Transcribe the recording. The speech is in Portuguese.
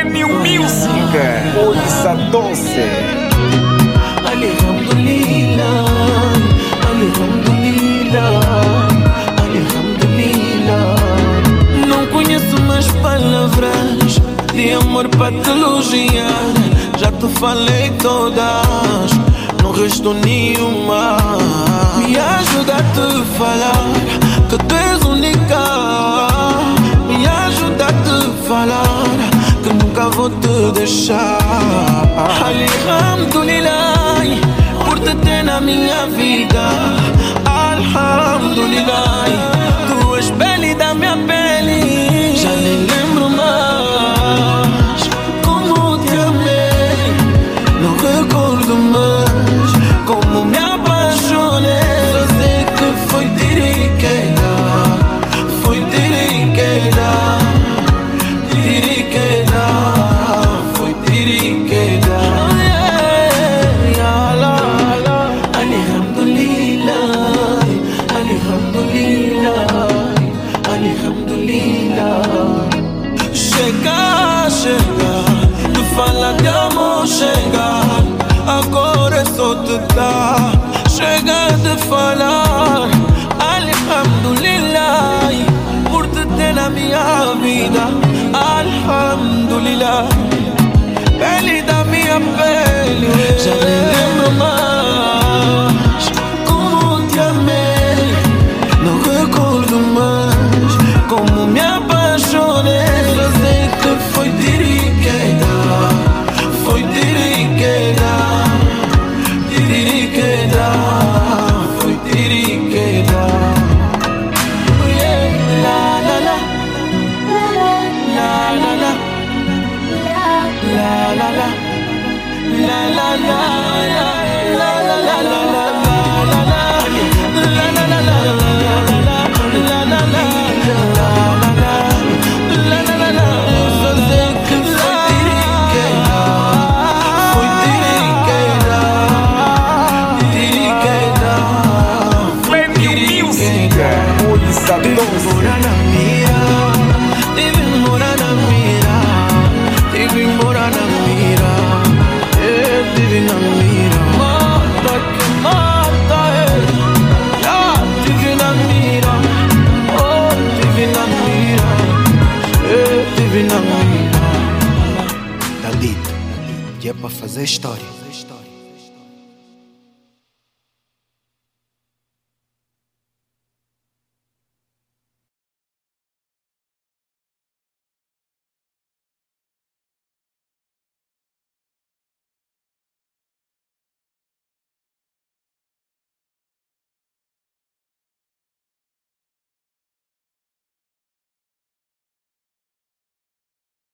New Music, Coisa Doce. Alhamdulillah, Alhamdulillah, Alhamdulillah. Não conheço mais palavras de amor para te elogiar. Já te falei todas, não restou nenhuma. Me ajuda a te falar que tu és única. Me ajuda a te falar que nunca vou te deixar. Alhamdulillah, por te ter na minha vida. Alhamdulillah, tu és pele da minha pele. Já nem lembro mais como te amei. Não recordo mais como me apaixonei. Só sei que foi tiriqueira, foi tiriqueira, tiriqueira, foi tiriqueira. Alhamdulillah, Alhamdulillah, Alhamdulillah. Chega, chega, tu fala de amor, chega. Agora é só te dar. Chega de falar. Alhamdulillah, por te ter na minha vida. Alhamdulillah, pele da minha pele. Já nem lembro mais como te amei. Não recordo mais como me apaixonei. Só sei que foi tiriqueira, foi tiriqueira, tiriqueira, foi tiriqueira. La la la, la la la, la la la, la la la, la la la, la la la. Dandito, que é para fazer história.